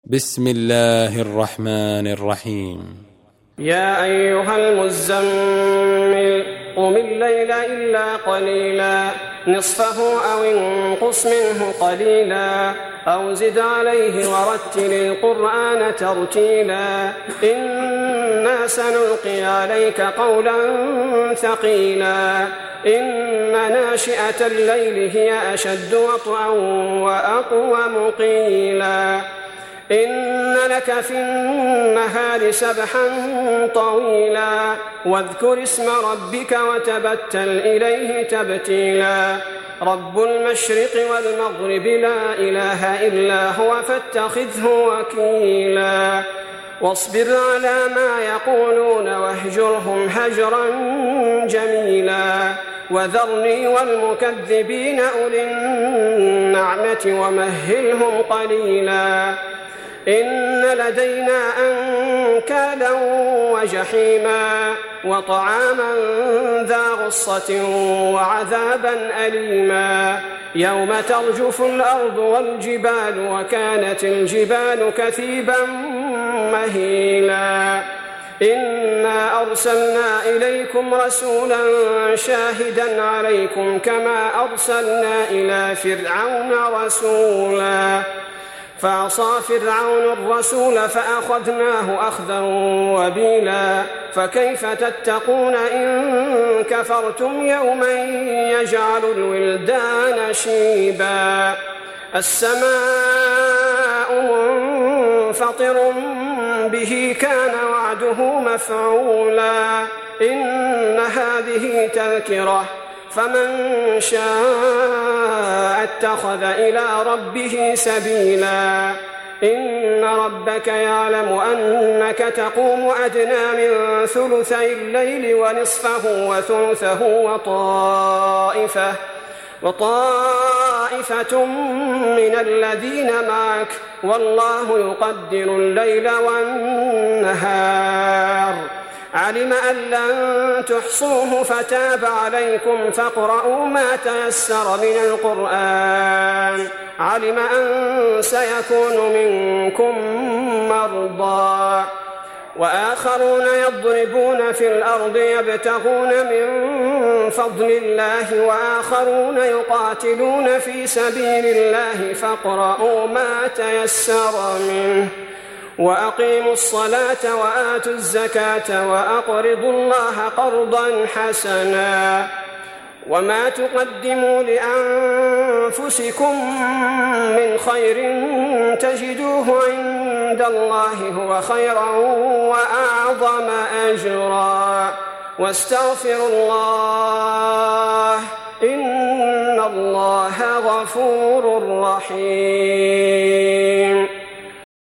بسم الله الرحمن الرحيم. يا أيها المزمل قم الليل إلا قليلا نصفه أو انقص منه قليلا أو زد عليه ورتل القرآن ترتيلا إنا سنلقي عليك قولا ثقيلا إن ناشئة الليل هي أشد وطئا وأقوم قيلا إن لك في النهار سبحا طويلا واذكر اسم ربك وتبتل إليه تبتيلا رب المشرق والمغرب لا إله إلا هو فاتخذه وكيلا واصبر على ما يقولون واهجرهم هجرا جميلا وذرني والمكذبين أولي النعمة ومهلهم قليلا إن لدينا أنكالا وجحيما وطعاما ذا غصة وعذابا أليما يوم ترجف الأرض والجبال وكانت الجبال كثيبا مهيلا إنا أرسلنا إليكم رسولا شاهدا عليكم كما أرسلنا إلى فرعون رسولا فعصى فرعون الرسول فأخذناه أخذا وبيلا فكيف تتقون إن كفرتم يوما يجعل الولدان شيبا السماء منفطر به كان وعده مفعولا إن هذه تذكرة فمن شاء اتخذ إلى ربه سبيلا إن ربك يعلم أنك تقوم أدنى من ثلثي الليل ونصفه وثلثه وطائفة من الذين معك والله يقدر الليل والنهار علم أن لن تحصوه فتاب عليكم فاقرؤوا ما تيسر من القرآن علم أن سيكون منكم مرضى وآخرون يضربون في الأرض يبتغون من فضل الله وآخرون يقاتلون في سبيل الله فاقرؤوا ما تيسر منه وأقيموا الصلاة وآتوا الزكاة وأقرضوا الله قرضا حسنا وما تقدموا لأنفسكم من خير تجدوه عند الله هو خيرا وأعظم أجرا واستغفروا الله إن الله غفور رحيم.